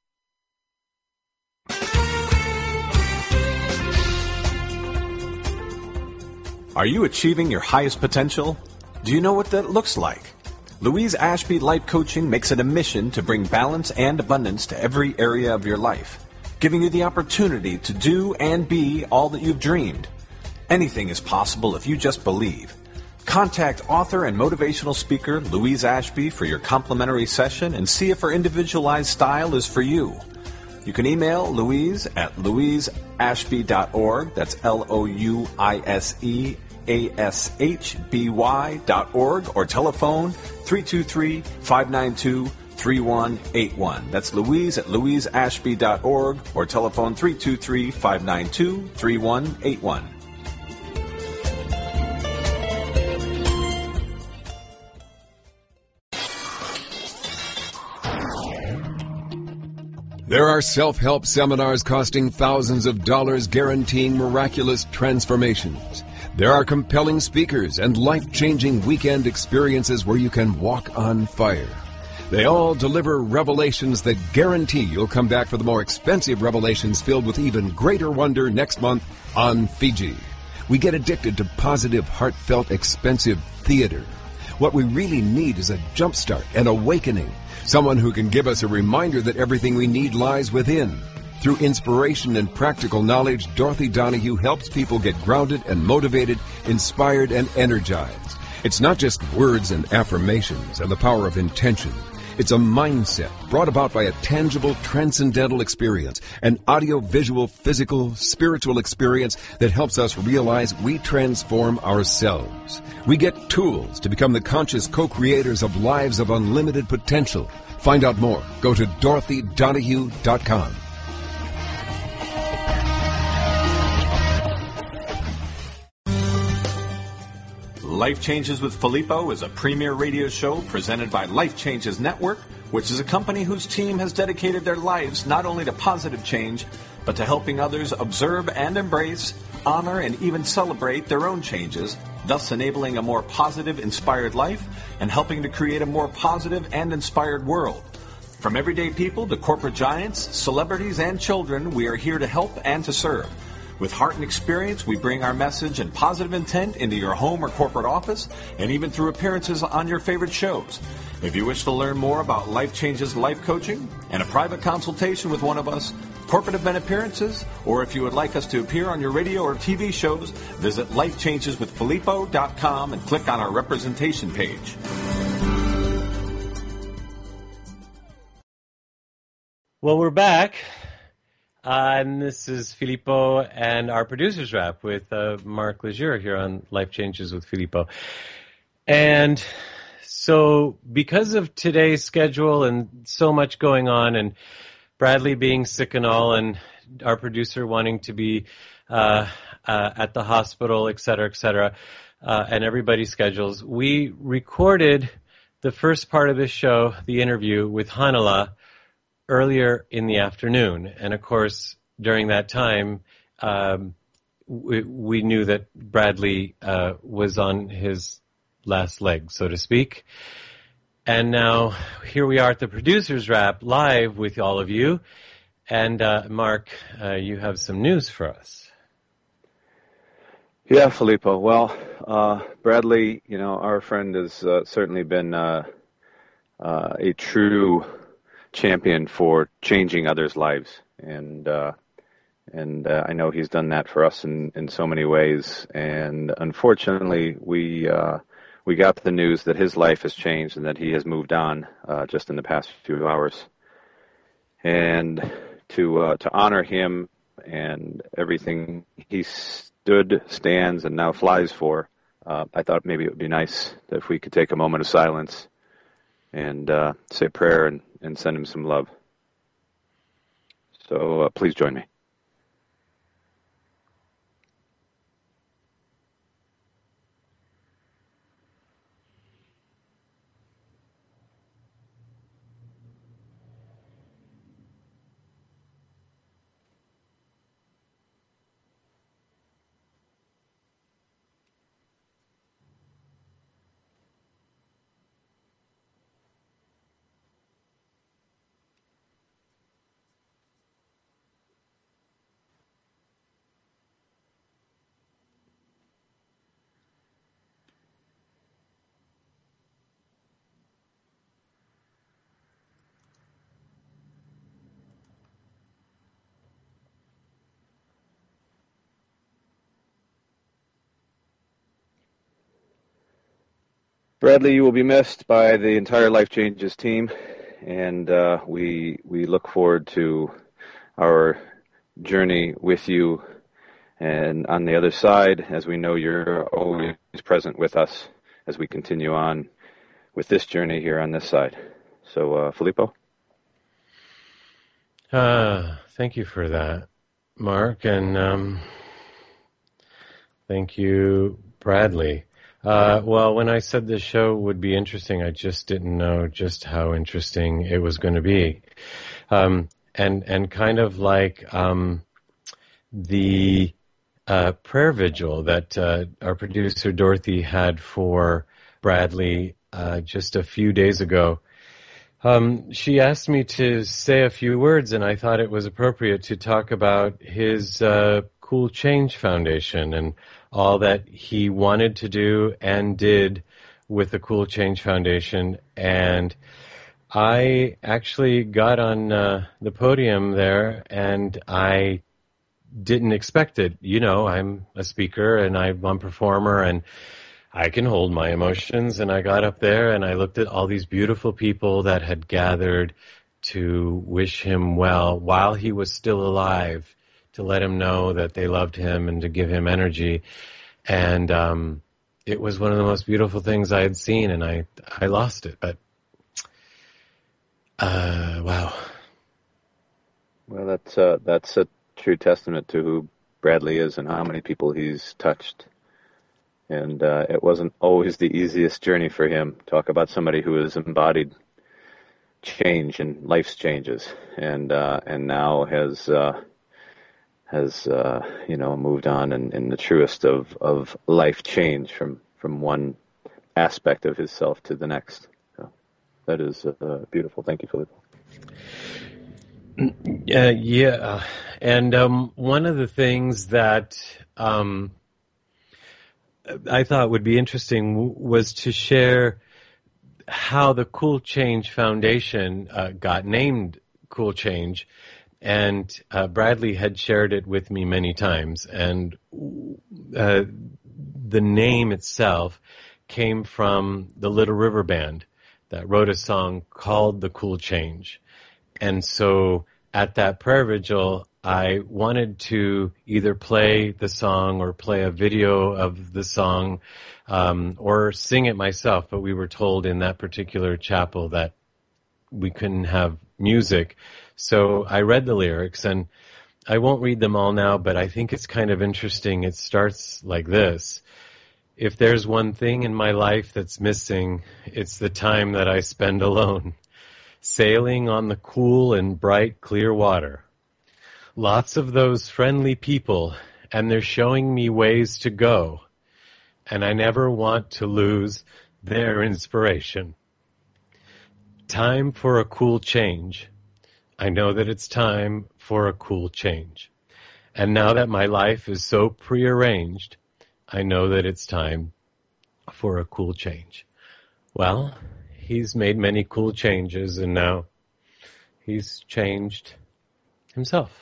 Are you achieving your highest potential? Do you know what that looks like? Louise Ashby Life Coaching makes it a mission to bring balance and abundance to every area of your life, giving you the opportunity to do and be all that you've dreamed. Anything is possible if you just believe. Contact author and motivational speaker Louise Ashby for your complimentary session and see if her individualized style is for you. You can email Louise at louise ashby dot org. That's L O U I S E A S H B Y dot org, or telephone three two three, five nine two, three one eight one. That's Louise at louise ashby dot org, or telephone three two three, five nine two, three one eight one. There are self-help seminars costing thousands of dollars guaranteeing miraculous transformations. There are compelling speakers and life-changing weekend experiences where you can walk on fire. They all deliver revelations that guarantee you'll come back for the more expensive revelations filled with even greater wonder next month on Fiji. We get addicted to positive, heartfelt, expensive theater. What we really need is a jumpstart, an awakening. Someone who can give us a reminder that everything we need lies within. Through inspiration and practical knowledge, Dorothy Donahue helps people get grounded and motivated, inspired and energized. It's not just words and affirmations and the power of intention. It's a mindset brought about by a tangible, transcendental experience, an audio-visual, physical, spiritual experience that helps us realize we transform ourselves. We get tools to become the conscious co-creators of lives of unlimited potential. Find out more. Go to dorothy donahue dot com. Life Changes with Filippo is a premier radio show presented by Life Changes Network, which is a company whose team has dedicated their lives not only to positive change, but to helping others observe and embrace, honor, and even celebrate their own changes, thus enabling a more positive, inspired life and helping to create a more positive and inspired world. From everyday people to corporate giants, celebrities, and children, we are here to help and to serve. With heart and experience, we bring our message and positive intent into your home or corporate office, and even through appearances on your favorite shows. If you wish to learn more about Life Changes Life Coaching and a private consultation with one of us, corporate event appearances, or if you would like us to appear on your radio or T V shows, visit life changes with filippo dot com and click on our representation page. Well, we're back. Uh, and this is Filippo and our Producer's Wrap with uh, Mark Lejeune here on Life Changes with Filippo. And so because of today's schedule and so much going on, and Bradley being sick and all, and our producer wanting to be uh, uh, at the hospital, et cetera, et cetera, uh, and everybody's schedules, we recorded the first part of this show, the interview with Hanala, earlier in the afternoon. And of course, during that time, um, we, we knew that Bradley uh, was on his last leg, so to speak. And now here we are at the Producer's Wrap live with all of you. And uh, Mark, uh, you have some news for us. Yeah, Filippo. Well, uh, Bradley, you know, our friend has uh, certainly been uh, uh, a true champion for changing others' lives, and uh, and uh, I know he's done that for us in, in so many ways. And unfortunately, we uh, we got the news that his life has changed and that he has moved on uh, just in the past few hours. And to uh, to honor him and everything he stood, stands, and now flies for, uh, I thought maybe it would be nice if we could take a moment of silence and uh, say a prayer and, and send him some love. So uh, please join me. Bradley, you will be missed by the entire Life Changes team, and uh, we we look forward to our journey with you. And on the other side, as we know you're always present with us as we continue on with this journey here on this side. So, uh, Filippo? Uh, thank you for that, Mark, and um, thank you, Bradley. Uh, well, when I said this show would be interesting, I just didn't know just how interesting it was going to be. Um, and, and kind of like um, the uh, prayer vigil that uh, our producer Dorothy had for Bradley uh, just a few days ago. Um, she asked me to say a few words, and I thought it was appropriate to talk about his uh, Cool Change Foundation and all that he wanted to do and did with the Cool Change Foundation. And I actually got on uh, the podium there, and I didn't expect it. You know, I'm a speaker, and I'm a performer, and I can hold my emotions. And I got up there, and I looked at all these beautiful people that had gathered to wish him well while he was still alive, to let him know that they loved him and to give him energy. And um, it was one of the most beautiful things I had seen, and I I lost it. But, uh, wow. Well, that's, uh, that's a true testament to who Bradley is and how many people he's touched. And uh, it wasn't always the easiest journey for him. Talk about somebody who has embodied change and life's changes, and uh, and now has... Uh, has, uh, you know, moved on in, in the truest of, of life change from, from one aspect of his self to the next. So that is uh, beautiful. Thank you, Filippo. Uh, yeah, and um, one of the things that um, I thought would be interesting w- was to share how the Cool Change Foundation uh, got named Cool Change. And uh, Bradley had shared it with me many times, and uh, the name itself came from the Little River Band that wrote a song called The Cool Change. And so at that prayer vigil, I wanted to either play the song or play a video of the song um, or sing it myself, but we were told in that particular chapel that we couldn't have music. So I read the lyrics, and I won't read them all now, but I think it's kind of interesting. It starts like this. If there's one thing in my life that's missing, it's the time that I spend alone, sailing on the cool and bright, clear water. Lots of those friendly people, and they're showing me ways to go, and I never want to lose their inspiration. Time for a cool change. I know that it's time for a cool change. And now that my life is so prearranged, I know that it's time for a cool change. Well, he's made many cool changes, and now he's changed himself.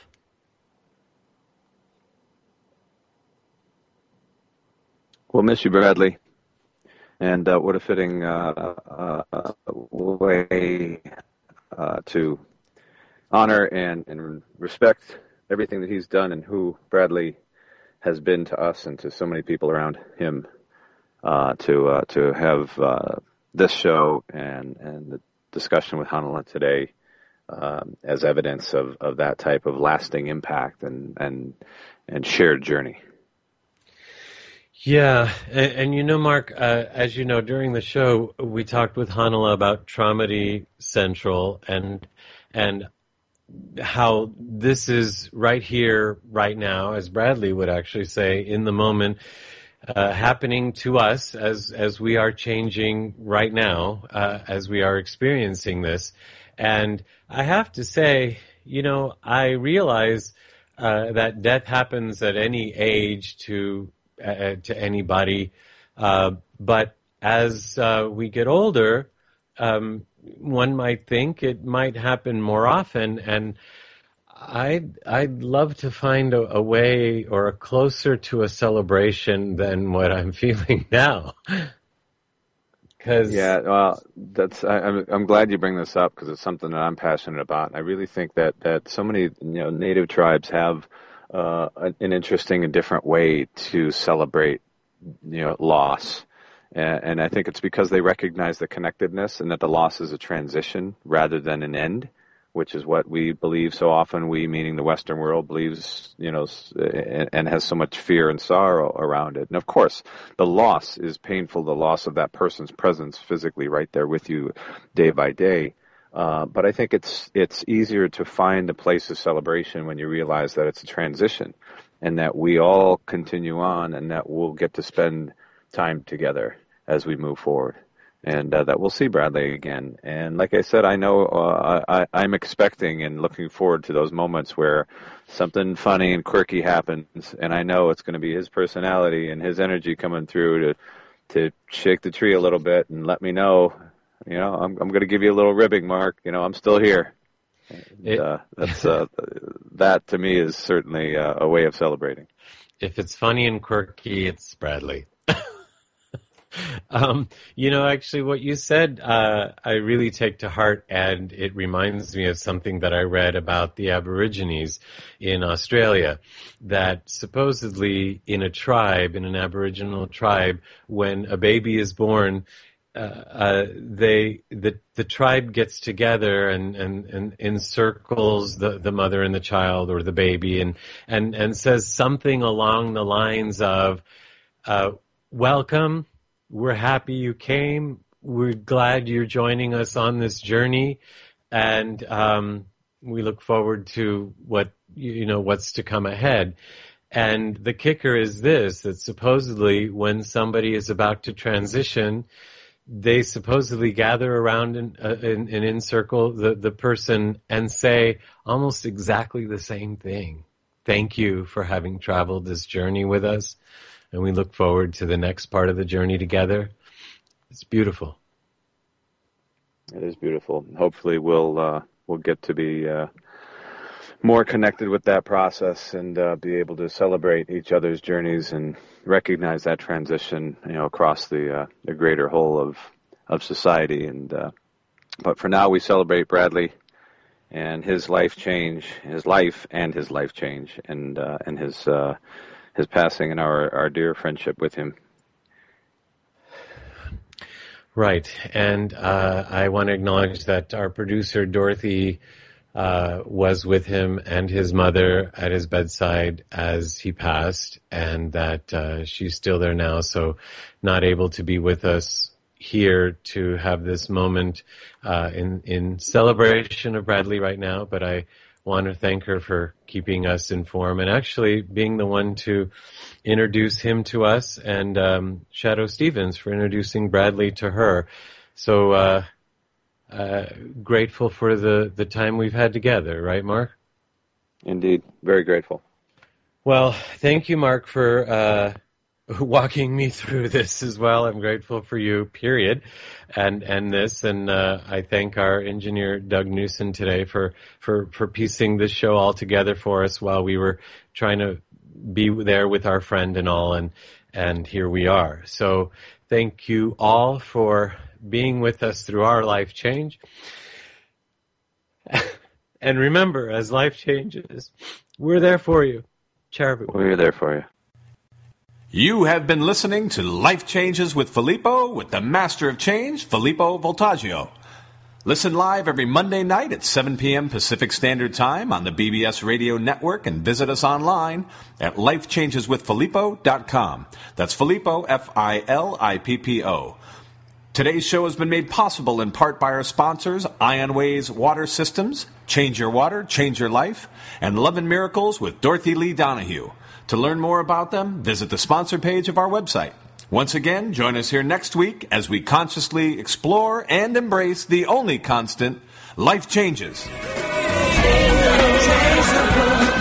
We'll miss you, Bradley. And uh, what a fitting uh, uh, way uh, to honor and, and respect everything that he's done and who Bradley has been to us and to so many people around him. Uh, to uh, to have uh, this show and and the discussion with Hanala today um, as evidence of, of that type of lasting impact and and and shared journey. Yeah, and, and you know, Mark, uh, as you know, during the show, we talked with Hanala about Traumedy Central and and how this is right here, right now, as Bradley would actually say, in the moment, uh, happening to us as as we are changing right now, uh, as we are experiencing this. And I have to say, you know, I realize uh, that death happens at any age to uh, to anybody, uh, but as uh, we get older, um, one might think it might happen more often, and I'd, I'd love to find a, a way or a closer to a celebration than what I'm feeling now. Cause yeah, well, that's I, I'm I'm glad you bring this up because it's something that I'm passionate about. And I really think that, that so many you know native tribes have uh, an, an interesting and different way to celebrate you know loss. And, and I think it's because they recognize the connectedness and that the loss is a transition rather than an end, which is what we believe so often, we meaning the Western world believes, you know, and, and has so much fear and sorrow around it. And of course, the loss is painful, the loss of that person's presence physically right there with you day by day. Uh, but I think it's it's easier to find a place of celebration when you realize that it's a transition and that we all continue on and that we'll get to spend time together as we move forward, and uh, that we'll see Bradley again. And like I said, I know uh, I, I'm expecting and looking forward to those moments where something funny and quirky happens, and I know it's going to be his personality and his energy coming through to to shake the tree a little bit and let me know, you know, I'm, I'm going to give you a little ribbing, Mark. You know, I'm still here. And, uh, that's uh, that to me is certainly uh, a way of celebrating. If it's funny and quirky, it's Bradley. Um, you know, actually what you said, uh, I really take to heart, and it reminds me of something that I read about the Aborigines in Australia, that supposedly in a tribe, in an Aboriginal tribe, when a baby is born, uh, uh, they, the, the tribe gets together and, and, and encircles the, the mother and the child or the baby and, and, and says something along the lines of, uh, welcome. We're happy you came. We're glad you're joining us on this journey, and um, we look forward to what you know what's to come ahead. And the kicker is this: that supposedly, when somebody is about to transition, they supposedly gather around and uh, and, and encircle the the person and say almost exactly the same thing. Thank you for having traveled this journey with us. And we look forward to the next part of the journey together. It's beautiful. It is beautiful. Hopefully, we'll uh, we'll get to be uh, more connected with that process and uh, be able to celebrate each other's journeys and recognize that transition, you know, across the uh, the greater whole of of society. And uh, but for now, we celebrate Bradley and his life change, his life and his life change, and uh, and his. Uh, his passing and our, our dear friendship with him. Right. And uh, I want to acknowledge that our producer, Dorothy, uh, was with him and his mother at his bedside as he passed, and that uh, she's still there now, so not able to be with us here to have this moment uh, in, in celebration of Bradley right now, but I want to thank her for keeping us informed and actually being the one to introduce him to us, and um, Shadow Stevens for introducing Bradley to her. So uh, uh, grateful for the, the time we've had together, right, Mark? Indeed. Very grateful. Well, thank you, Mark, for uh, walking me through this as well. I'm grateful for you, period, and and this. And uh, I thank our engineer, Doug Newson, today for, for, for piecing this show all together for us while we were trying to be there with our friend and all. And, and here we are. So Thank you all for being with us through our life change. And remember, as life changes, we're there for you. Charabu. We're there for you. You have been listening to Life Changes with Filippo with the Master of Change, Filippo Voltaggio. Listen live every Monday night at seven p.m. Pacific Standard Time on the B B S Radio Network and visit us online at life changes with filippo dot com. That's Filippo, F I L I P P O. Today's show has been made possible in part by our sponsors, Ionways Water Systems, Change Your Water, Change Your Life, and Love and Miracles with Dorothy Lee Donahue. To learn more about them, visit the sponsor page of our website. Once again, join us here next week as we consciously explore and embrace the only constant, life changes. Change the world.